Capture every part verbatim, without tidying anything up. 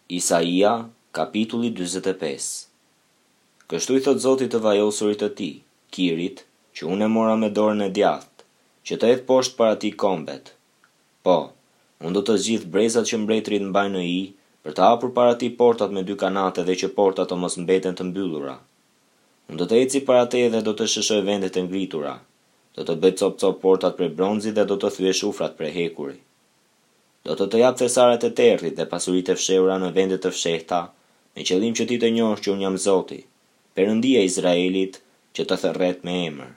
Isaia, kapitulli dyzet e pesë. Kështu i thot Zoti të vajosurit të tij, Kirit, që unë e mora me dorën e djathtë, që të hedh poshtë para tij kombet. Po, unë do të zgjidh brezat që mbretërit mbajnë në i, për të hapur para tij portat me dy kanate dhe që portat të mos mbeten të mbyllura. Unë do të eci para teje dhe do të shëshoj vendet e ngritura. Do të bëj cop-cop portat prej bronzit dhe do të thyej shufrat prej hekuri. Do të të jap thesaret e territ dhe pasuritë e fshehura në vende të fshehta, me qëllim që ti të njohësh që unë jam Zoti, Perëndia e Izraelit, që të thërret me emër.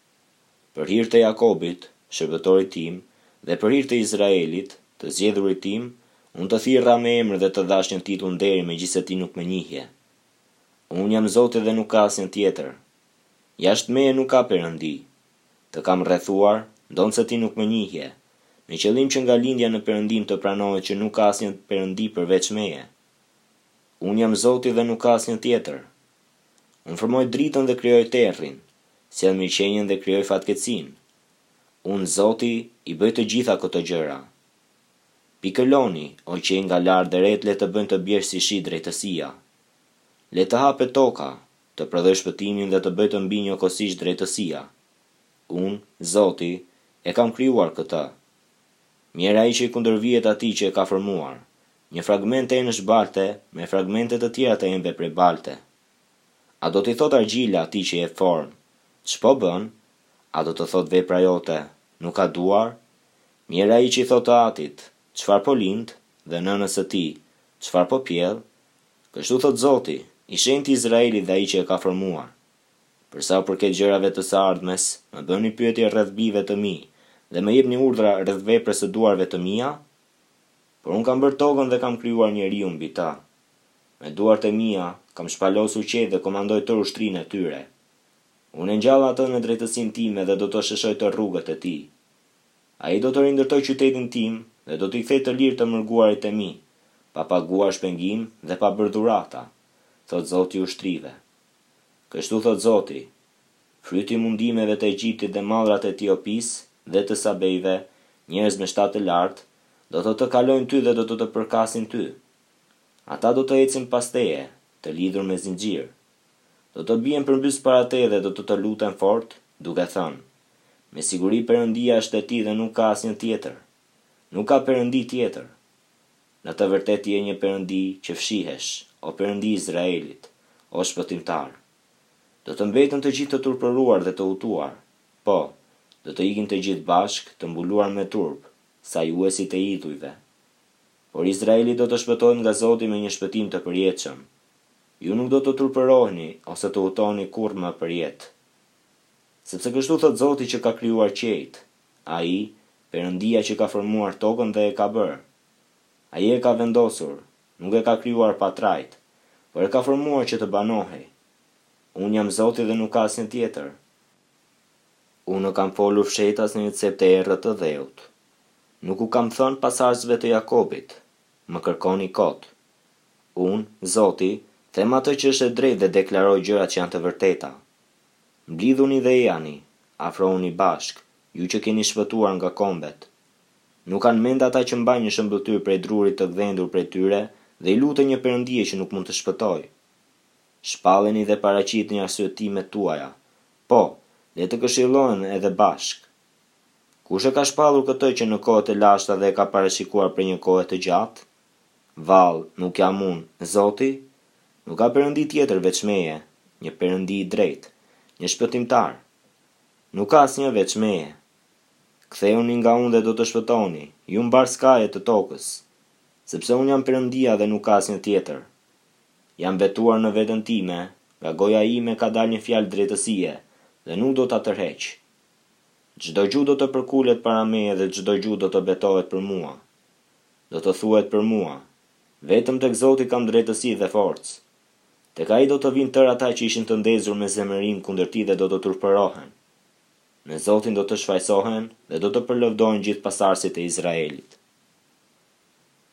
Për hir të Jakobit, shërbëtorit tim, dhe për hir të Izraelit, të zgjedhurit tim, unë të thirrra me emër dhe të dash një titull nderi megjithëse ti nuk më njihje. Unë jam Zoti dhe nuk ka asnjë tjetër. Jashtë meje nuk ka perëndi. Të kam rrethuar, ndonse ti nuk më njihje, me qëllim që nga lindja në perëndim të pranohet që nuk ka asnjë perëndi përveç meje. Unë jam Zoti dhe nuk ka asnjë tjetër. Unë formoj dritën dhe krijoj terrin, sjell mirëqenien dhe krijoj fatkeqësinë. Unë Zoti i bëj të gjitha këto gjëra. Pikëloni, o qej nga lart dhe ret, le të bëjnë të bjerë si shi drejtësia. Le të hapet toka, të prodhoj shpëtimin dhe të bëj të mbi njëkohësisht drejtësia. Unë, Zoti, e kam krijuar këtë. Mirë ai që i kundërvihet atij që e ka formuar. Një fragment e enësh balte me fragmente të tjera të ëmbël prej balte. A do t'i thot argjila atij që jep formë, ç'po bën? A do të thot vepra jote, nuk ka duar? Mirë ai që i thot atit, çfarë po lind, dhe nënës së tij, çfarë po pjell? Kështu thot Zoti, i shenjti i Izraelit dhe ai që e ka formuar. Për sa u përket gjërave të së ardhmes, më bëni pyetje rreth bijve të mi, dhe më jepni urdhra rreth veprës së duarve të mia? Por unë kam bërë tokën dhe kam krijuar njeriu mbi ta. Me duart e mia kam shpalosur qejf dhe komandoj tërë ushtrinë e tyre. Unë e ngjall atë në drejtësinë time dhe do të shëshoj të rrugët e tij. Ai do të rindërtoj qytetin tim dhe do t'i kthej të lirë të mërguarit e mi, pa paguar shpengim dhe pa bërë dhurata, thot Zoti i ushtrive. Kështu thot Zoti, fryti i mundimeve të Egjiptit dhe mallrat e Etiopis dhe të Sabejve, njerëz me shtatë të lartë, do të të kalojnë ty dhe do të të përkasin ty. Ata do të ecin pas teje, të lidhur me zinxhir. Do të bien përmbys para teje dhe do të të luten fort, duke thënë: me siguri Perëndia është e ti dhe nuk ka asnjë tjetër. Nuk ka perëndi tjetër. Në të vërtetë je një perëndi që fshihesh, o Perëndi i Izraelit, o shpëtimtar. Do të mbeten të gjithë të turpëruar dhe të hutuar. Po, do të ikin të gjithë bashk, të mbuluar me turp, sa juesit e idhujve. Por Izraeli do të shpëtohet nga Zoti me një shpëtim të përjetshëm. Ju nuk do të turpëroheni ose të hutoni kurrë më për jetë. Sepse kështu thot Zoti që ka krijuar qejt, ai, Perëndia që ka formuar tokën dhe e ka bërë. Ai e ka vendosur, nuk e ka krijuar pa trajt, por e ka formuar që të banohej. Unë jam Zoti dhe nuk ka asnjë tjetër. Unë kam folur fshetas në një cep të errët të dheut. Nuk u kam thënë pasardhësve të Jakobit, më kërkoni kot. Unë, Zoti, them atë që është e drejtë dhe deklaroj gjërat që janë të vërteta. Mblidhuni dhe jani, afrohuni bashk, ju që keni shpëtuar nga kombet. Nuk kanë mend ata që mbajnë një shëmbëtyr prej drurit të gdhendur prej tyre dhe i lutën një perëndije që nuk mund të shpëtojë. Shpalleni dhe paraqitni arsyetimet tuaja. Po, le të këshillohen edhe bashk. Kush e ka shpallur këtë që në kohët e lashta dhe e ka parashikuar për një kohë të gjatë? Vallë, nuk jam unë, Zoti? Nuk ka perëndi tjetër veç meje, një perëndi i drejtë, një shpëtimtar. Nuk ka asnjë veç meje. Ktheuni nga unë dhe do të shpëtoni, ju mbar skajet të tokës, sepse unë jam Perëndia dhe nuk ka asnjë tjetër. Jam vetuar në veten time, nga goja ime ka dalë një fjalë drejtësie dhe nuk do ta tërheq. Çdo gjuhë do të përkulet para meje dhe çdo gjuhë do të betohet për mua. Do të thuhet për mua: vetëm tek Zoti kam drejtësi dhe forcë. Tek ai do të vinë tërë ata që ishin të ndezur me zemërim kundër tij dhe do të turpërohen. Me Zotin do të shfaqsohen dhe do të përlëvdojnë gjithë pasardhësit e Izraelit.